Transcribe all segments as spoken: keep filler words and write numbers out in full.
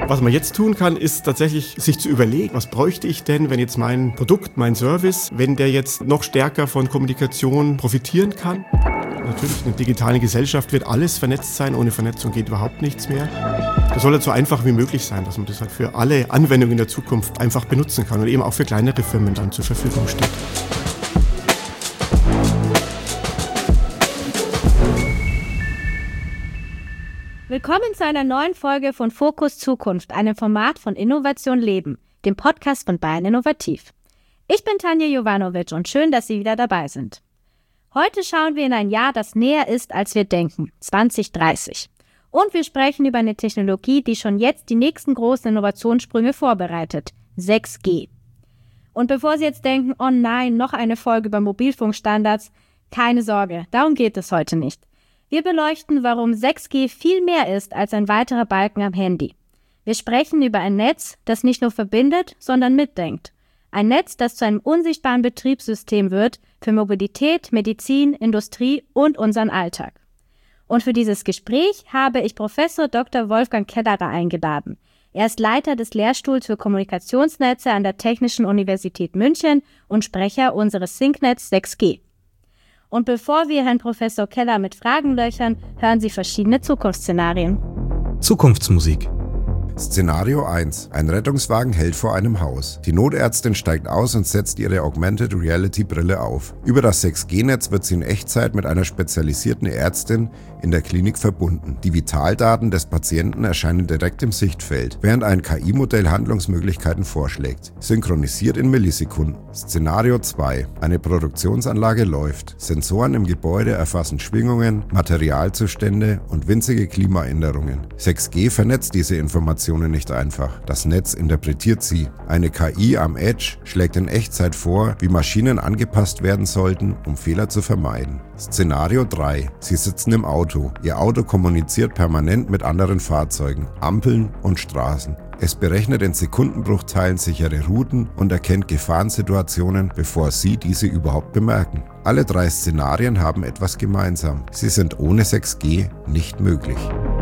Was man jetzt tun kann, ist tatsächlich sich zu überlegen, was bräuchte ich denn, wenn jetzt mein Produkt, mein Service, wenn der jetzt noch stärker von Kommunikation profitieren kann. Natürlich, in der digitalen Gesellschaft wird alles vernetzt sein, ohne Vernetzung geht überhaupt nichts mehr. Das soll halt so einfach wie möglich sein, dass man das halt für alle Anwendungen in der Zukunft einfach benutzen kann und eben auch für kleinere Firmen dann zur Verfügung steht. Willkommen zu einer neuen Folge von Fokus Zukunft, einem Format von Innovation Leben, dem Podcast von Bayern Innovativ. Ich bin Tanja Jovanovic und schön, dass Sie wieder dabei sind. Heute schauen wir in ein Jahr, das näher ist, als wir denken, zwanzig dreißig. Und wir sprechen über eine Technologie, die schon jetzt die nächsten großen Innovationssprünge vorbereitet, sechs G. Und bevor Sie jetzt denken, oh nein, noch eine Folge über Mobilfunkstandards, keine Sorge, darum geht es heute nicht. Wir beleuchten, warum sechs G viel mehr ist als ein weiterer Balken am Handy. Wir sprechen über ein Netz, das nicht nur verbindet, sondern mitdenkt. Ein Netz, das zu einem unsichtbaren Betriebssystem wird für Mobilität, Medizin, Industrie und unseren Alltag. Und für dieses Gespräch habe ich Professor Doktor Wolfgang Kellerer eingeladen. Er ist Leiter des Lehrstuhls für Kommunikationsnetze an der Technischen Universität München und Sprecher unseres SyncNet sechs G. Und bevor wir Herrn Professor Keller mit Fragen löchern, hören Sie verschiedene Zukunftsszenarien. Zukunftsmusik. Szenario eins. Ein Rettungswagen hält vor einem Haus. Die Notärztin steigt aus und setzt ihre Augmented Reality Brille auf. Über das sechs G Netz wird sie in Echtzeit mit einer spezialisierten Ärztin in der Klinik verbunden. Die Vitaldaten des Patienten erscheinen direkt im Sichtfeld, während ein K I-Modell Handlungsmöglichkeiten vorschlägt. Synchronisiert in Millisekunden. Szenario zwei. Eine Produktionsanlage läuft. Sensoren im Gebäude erfassen Schwingungen, Materialzustände und winzige Klimaänderungen. sechs G vernetzt diese Informationen nicht einfach. Das Netz interpretiert sie. Eine K I am Edge schlägt in Echtzeit vor, wie Maschinen angepasst werden sollten, um Fehler zu vermeiden. Szenario drei. Sie sitzen im Auto. Ihr Auto kommuniziert permanent mit anderen Fahrzeugen, Ampeln und Straßen. Es berechnet in Sekundenbruchteilen sichere Routen und erkennt Gefahrensituationen, bevor Sie diese überhaupt bemerken. Alle drei Szenarien haben etwas gemeinsam. Sie sind ohne sechs G nicht möglich.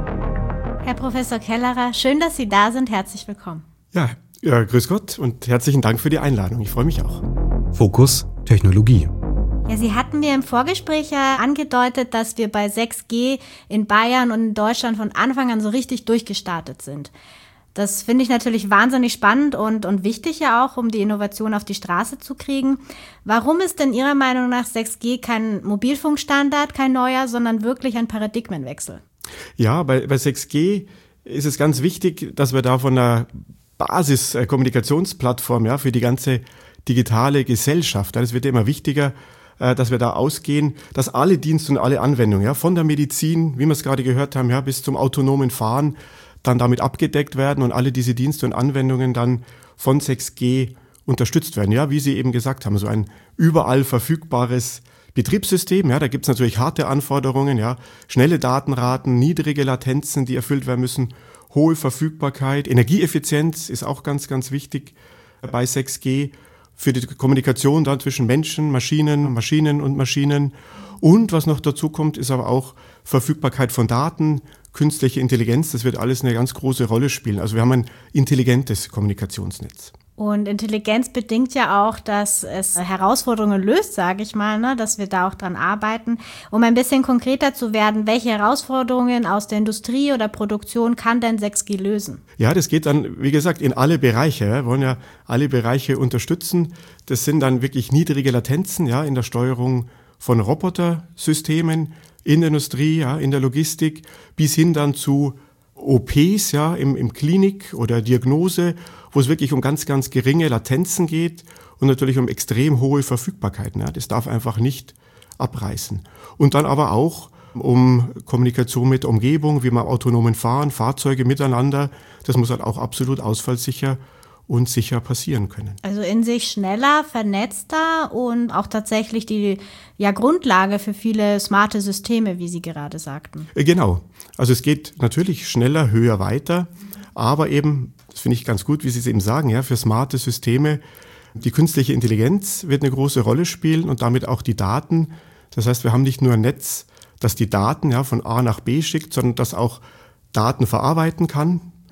Herr Professor Kellerer, schön, dass Sie da sind. Herzlich willkommen. Ja, ja, grüß Gott und herzlichen Dank für die Einladung. Ich freue mich auch. Fokus Technologie. Ja, Sie hatten mir im Vorgespräch ja angedeutet, dass wir bei sechs G in Bayern und in Deutschland von Anfang an so richtig durchgestartet sind. Das finde ich natürlich wahnsinnig spannend und, und wichtig ja auch, um die Innovation auf die Straße zu kriegen. Warum ist denn Ihrer Meinung nach sechs G kein Mobilfunkstandard, kein neuer, sondern wirklich ein Paradigmenwechsel? Ja, bei, bei sechs G ist es ganz wichtig, dass wir da von einer Basis-Kommunikationsplattform ja, für die ganze digitale Gesellschaft, das wird immer wichtiger, dass wir da ausgehen, dass alle Dienste und alle Anwendungen, ja, von der Medizin, wie wir es gerade gehört haben, ja, bis zum autonomen Fahren, dann damit abgedeckt werden und alle diese Dienste und Anwendungen dann von sechs G unterstützt werden. Ja, wie Sie eben gesagt haben, so ein überall verfügbares Betriebssystem, ja, da gibt es natürlich harte Anforderungen, ja, schnelle Datenraten, niedrige Latenzen, die erfüllt werden müssen, hohe Verfügbarkeit, Energieeffizienz ist auch ganz, ganz wichtig bei sechs G für die Kommunikation dann zwischen Menschen, Maschinen, Maschinen und Maschinen. Und was noch dazu kommt, ist aber auch Verfügbarkeit von Daten, künstliche Intelligenz, das wird alles eine ganz große Rolle spielen. Also wir haben ein intelligentes Kommunikationsnetz. Und Intelligenz bedingt ja auch, dass es Herausforderungen löst, sage ich mal, ne, dass wir da auch dran arbeiten. Um ein bisschen konkreter zu werden, welche Herausforderungen aus der Industrie oder Produktion kann denn sechs G lösen? Ja, das geht dann, wie gesagt, in alle Bereiche. Wir wollen ja alle Bereiche unterstützen. Das sind dann wirklich niedrige Latenzen, ja, in der Steuerung von Robotersystemen, in der Industrie, ja, in der Logistik, bis hin dann zu O Ps, ja, im, im Klinik oder Diagnose, wo es wirklich um ganz, ganz geringe Latenzen geht und natürlich um extrem hohe Verfügbarkeiten. Ja. Das darf einfach nicht abreißen. Und dann aber auch um Kommunikation mit der Umgebung, wie man autonomen Fahren, Fahrzeuge miteinander. Das muss halt auch absolut ausfallsicher und sicher passieren können. Also in sich schneller, vernetzter und auch tatsächlich die ja, Grundlage für viele smarte Systeme, wie Sie gerade sagten. Genau. Also es geht natürlich schneller, höher, weiter, aber eben, das finde ich ganz gut, wie Sie es eben sagen, ja, für smarte Systeme, die künstliche Intelligenz wird eine große Rolle spielen und damit auch die Daten. Das heißt, wir haben nicht nur ein Netz, das die Daten ja, von A nach B schickt, sondern das auch Daten verarbeiten kann.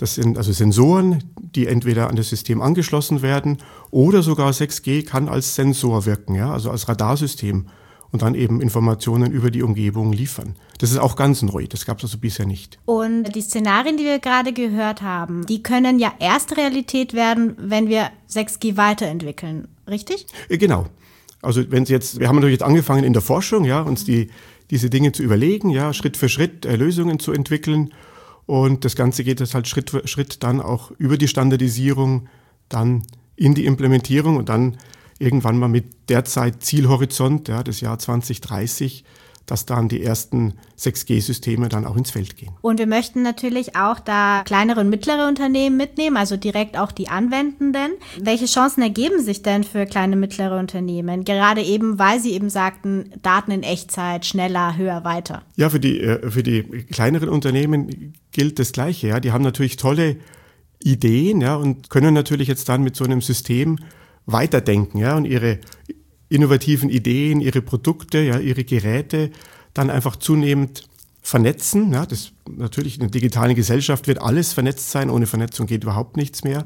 Das sind also Sensoren, die entweder an das System angeschlossen werden oder sogar sechs G kann als Sensor wirken, ja, also als Radarsystem und dann eben Informationen über die Umgebung liefern. Das ist auch ganz neu, das gab es also bisher nicht. Und die Szenarien, die wir gerade gehört haben, die können ja erst Realität werden, wenn wir sechs G weiterentwickeln, richtig? Genau. Also wenn Sie jetzt, wir haben natürlich jetzt angefangen in der Forschung, ja, uns die, diese Dinge zu überlegen, ja, Schritt für Schritt äh, Lösungen zu entwickeln. Und das Ganze geht jetzt halt Schritt für Schritt dann auch über die Standardisierung, dann in die Implementierung und dann irgendwann mal mit derzeit Zielhorizont, ja, das Jahr zwanzig dreißig, dass dann die ersten sechs G-Systeme dann auch ins Feld gehen. Und wir möchten natürlich auch da kleinere und mittlere Unternehmen mitnehmen, also direkt auch die Anwendenden. Welche Chancen ergeben sich denn für kleine und mittlere Unternehmen? Gerade eben, weil Sie eben sagten, Daten in Echtzeit, schneller, höher, weiter. Ja, für die, für die kleineren Unternehmen gilt das Gleiche. Ja. Die haben natürlich tolle Ideen, ja, und können natürlich jetzt dann mit so einem System weiterdenken, ja, und ihre innovativen Ideen, ihre Produkte, ja, ihre Geräte dann einfach zunehmend vernetzen. Ja, das natürlich in der digitalen Gesellschaft wird alles vernetzt sein. Ohne Vernetzung geht überhaupt nichts mehr.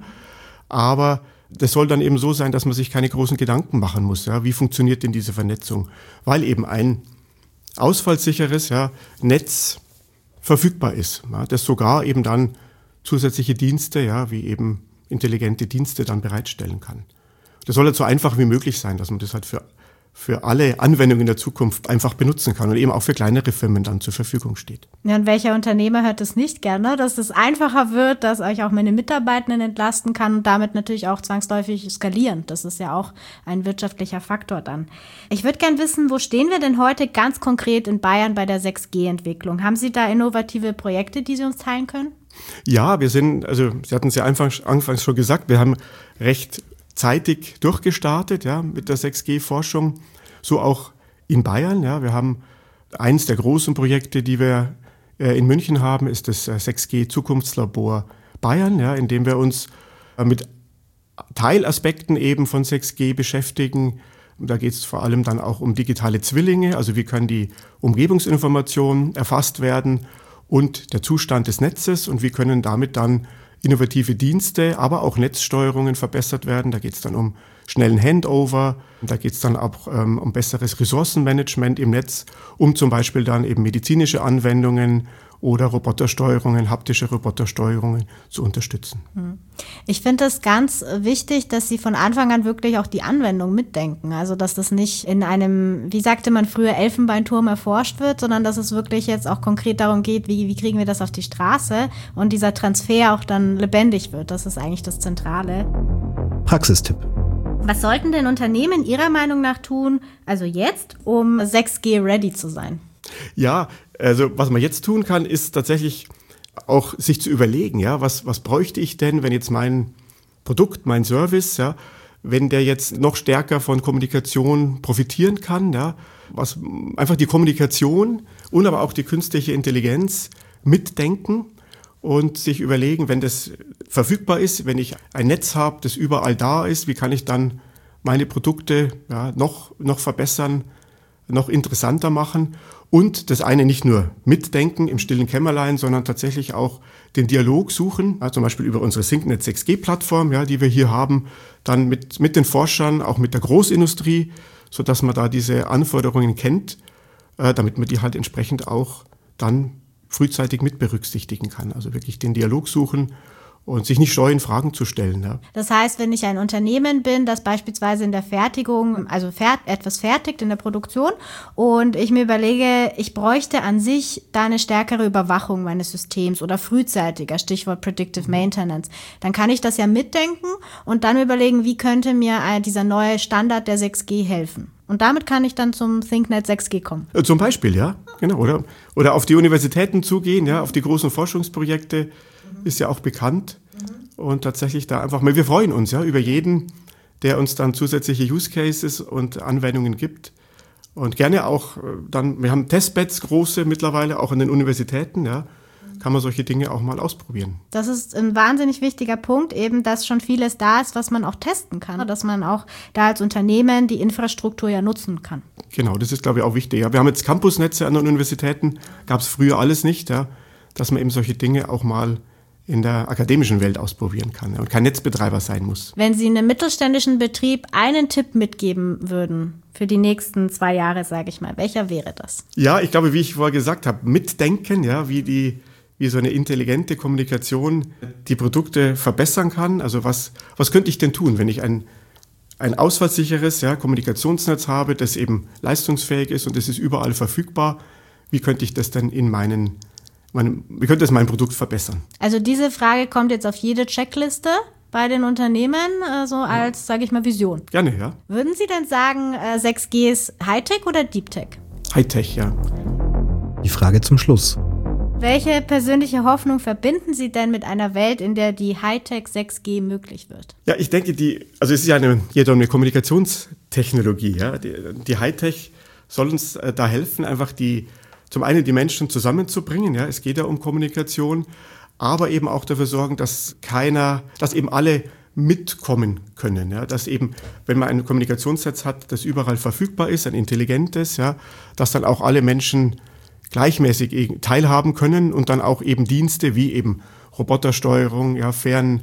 Aber das soll dann eben so sein, dass man sich keine großen Gedanken machen muss. Ja, wie funktioniert denn diese Vernetzung? Weil eben ein ausfallsicheres, ja, Netz verfügbar ist, ja, das sogar eben dann zusätzliche Dienste, ja, wie eben intelligente Dienste dann bereitstellen kann. Das soll halt so einfach wie möglich sein, dass man das halt für, für alle Anwendungen in der Zukunft einfach benutzen kann und eben auch für kleinere Firmen dann zur Verfügung steht. Ja, und welcher Unternehmer hört das nicht gerne, dass es einfacher wird, dass euch auch meine Mitarbeitenden entlasten kann und damit natürlich auch zwangsläufig skalieren. Das ist ja auch ein wirtschaftlicher Faktor dann. Ich würde gern wissen, wo stehen wir denn heute ganz konkret in Bayern bei der sechs G-Entwicklung? Haben Sie da innovative Projekte, die Sie uns teilen können? Ja, wir sind, also Sie hatten es ja anfangs, anfangs schon gesagt, wir haben recht zeitig durchgestartet, ja, mit der sechs G-Forschung, so auch in Bayern. Ja. Wir haben eins der großen Projekte, die wir äh, in München haben, ist das äh, sechs G-Zukunftslabor Bayern, ja, in dem wir uns äh, mit Teilaspekten eben von sechs G beschäftigen. Und da geht es vor allem dann auch um digitale Zwillinge, also wie kann die Umgebungsinformation erfasst werden und der Zustand des Netzes und wie können damit dann innovative Dienste, aber auch Netzsteuerungen verbessert werden. Da geht es dann um schnellen Handover, da geht es dann auch ähm, um besseres Ressourcenmanagement im Netz, um zum Beispiel dann eben medizinische Anwendungen oder Robotersteuerungen, haptische Robotersteuerungen zu unterstützen. Ich finde es ganz wichtig, dass Sie von Anfang an wirklich auch die Anwendung mitdenken. Also dass das nicht in einem, wie sagte man früher, Elfenbeinturm erforscht wird, sondern dass es wirklich jetzt auch konkret darum geht, wie, wie kriegen wir das auf die Straße und dieser Transfer auch dann lebendig wird. Das ist eigentlich das Zentrale. Praxistipp. Was sollten denn Unternehmen Ihrer Meinung nach tun, also jetzt, um sechs G ready zu sein? Ja, also was man jetzt tun kann, ist tatsächlich auch sich zu überlegen, ja, was, was bräuchte ich denn, wenn jetzt mein Produkt, mein Service, ja, wenn der jetzt noch stärker von Kommunikation profitieren kann, ja, was einfach die Kommunikation und aber auch die künstliche Intelligenz mitdenken und sich überlegen, wenn das verfügbar ist, wenn ich ein Netz habe, das überall da ist, wie kann ich dann meine Produkte ja, noch, noch verbessern, noch interessanter machen und das eine nicht nur mitdenken im stillen Kämmerlein, sondern tatsächlich auch den Dialog suchen, ja, zum Beispiel über unsere SyncNet sechs G-Plattform, ja, die wir hier haben, dann mit, mit den Forschern, auch mit der Großindustrie, sodass man da diese Anforderungen kennt, äh, damit man die halt entsprechend auch dann frühzeitig mit berücksichtigen kann. Also wirklich den Dialog suchen und sich nicht scheuen, Fragen zu stellen. Ja. Das heißt, wenn ich ein Unternehmen bin, das beispielsweise in der Fertigung, also fert, etwas fertigt in der Produktion und ich mir überlege, ich bräuchte an sich da eine stärkere Überwachung meines Systems oder frühzeitiger, Stichwort Predictive Maintenance, dann kann ich das ja mitdenken und dann überlegen, wie könnte mir dieser neue Standard der sechs G helfen. Und damit kann ich dann zum SyncNet sechs G kommen. Zum Beispiel, ja, genau. Oder, oder auf die Universitäten zugehen, ja, auf die großen Forschungsprojekte, mhm. ist ja auch bekannt. Mhm. Und tatsächlich da einfach mal, wir freuen uns ja über jeden, der uns dann zusätzliche Use Cases und Anwendungen gibt. Und gerne auch dann, wir haben Testbeds große mittlerweile, auch an den Universitäten, ja. Kann man solche Dinge auch mal ausprobieren. Das ist ein wahnsinnig wichtiger Punkt, eben, dass schon vieles da ist, was man auch testen kann, dass man auch da als Unternehmen die Infrastruktur ja nutzen kann. Genau, das ist, glaube ich, auch wichtig. Ja, wir haben jetzt Campusnetze an den Universitäten, gab es früher alles nicht, ja, dass man eben solche Dinge auch mal in der akademischen Welt ausprobieren kann und kein Netzbetreiber sein muss. Wenn Sie einem mittelständischen Betrieb einen Tipp mitgeben würden für die nächsten zwei Jahre, sage ich mal, welcher wäre das? Ja, ich glaube, wie ich vorher gesagt habe, mitdenken, ja, wie die, wie so eine intelligente Kommunikation die Produkte verbessern kann. Also was, was könnte ich denn tun, wenn ich ein, ein ausfallsicheres ja, Kommunikationsnetz habe, das eben leistungsfähig ist und das ist überall verfügbar? Wie könnte ich das denn in meinen Meine, wie könnte es mein Produkt verbessern? Also diese Frage kommt jetzt auf jede Checkliste bei den Unternehmen, äh, so als, sage ich mal, Vision. Gerne, ja. Würden Sie denn sagen, äh, sechs G ist Hightech oder Deeptech? Hightech, ja. Die Frage zum Schluss. Welche persönliche Hoffnung verbinden Sie denn mit einer Welt, in der die Hightech sechs G möglich wird? Ja, ich denke, die, also es ist ja eine, jeder eine Kommunikationstechnologie, ja. Die, die Hightech soll uns äh, da helfen, einfach die Zum einen die Menschen zusammenzubringen, ja, es geht ja um Kommunikation, aber eben auch dafür sorgen, dass keiner, dass eben alle mitkommen können, ja, dass eben, wenn man ein Kommunikationsnetz hat, das überall verfügbar ist, ein intelligentes, ja, dass dann auch alle Menschen gleichmäßig teilhaben können und dann auch eben Dienste wie eben Robotersteuerung, ja,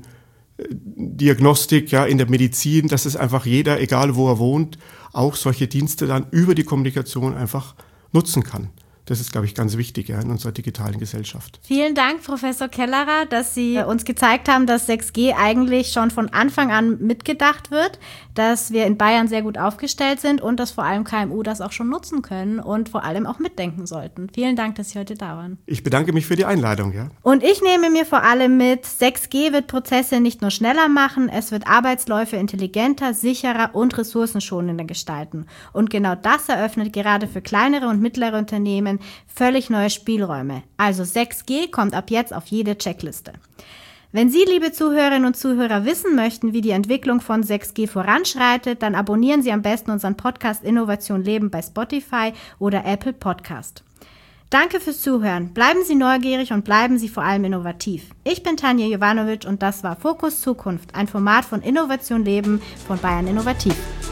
Ferndiagnostik, ja, in der Medizin, dass es einfach jeder, egal wo er wohnt, auch solche Dienste dann über die Kommunikation einfach nutzen kann. Das ist, glaube ich, ganz wichtig ja, in unserer digitalen Gesellschaft. Vielen Dank, Professor Kellerer, dass Sie uns gezeigt haben, dass sechs G eigentlich schon von Anfang an mitgedacht wird, dass wir in Bayern sehr gut aufgestellt sind und dass vor allem K M U das auch schon nutzen können und vor allem auch mitdenken sollten. Vielen Dank, dass Sie heute da waren. Ich bedanke mich für die Einladung. Ja. Und ich nehme mir vor allem mit, sechs G wird Prozesse nicht nur schneller machen, es wird Arbeitsläufe intelligenter, sicherer und ressourcenschonender gestalten. Und genau das eröffnet gerade für kleinere und mittlere Unternehmen völlig neue Spielräume. Also sechs G kommt ab jetzt auf jede Checkliste. Wenn Sie, liebe Zuhörerinnen und Zuhörer, wissen möchten, wie die Entwicklung von sechs G voranschreitet, dann abonnieren Sie am besten unseren Podcast Innovation Leben bei Spotify oder Apple Podcast. Danke fürs Zuhören. Bleiben Sie neugierig und bleiben Sie vor allem innovativ. Ich bin Tanja Jovanovic und das war Fokus Zukunft, ein Format von Innovation Leben von Bayern Innovativ.